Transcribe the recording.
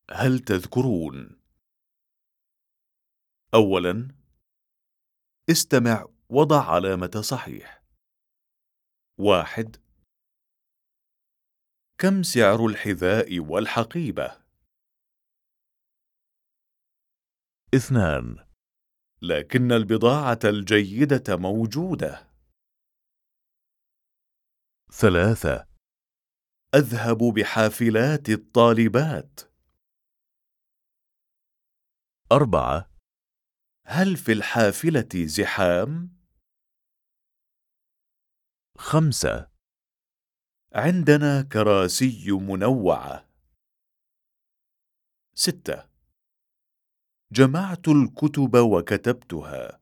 هل تذكرون؟ أولاً، استمع وضع علامة صحيح. 1. كم سعر الحذاء والحقيبة؟ 2. لكن البضاعة الجيدة موجودة. 3. أذهب بحافلات الطالبات. 4. هل في الحافلة زحام؟ 5. عندنا كراسي منوعة. 6. جمعت الكتب وكتبتها.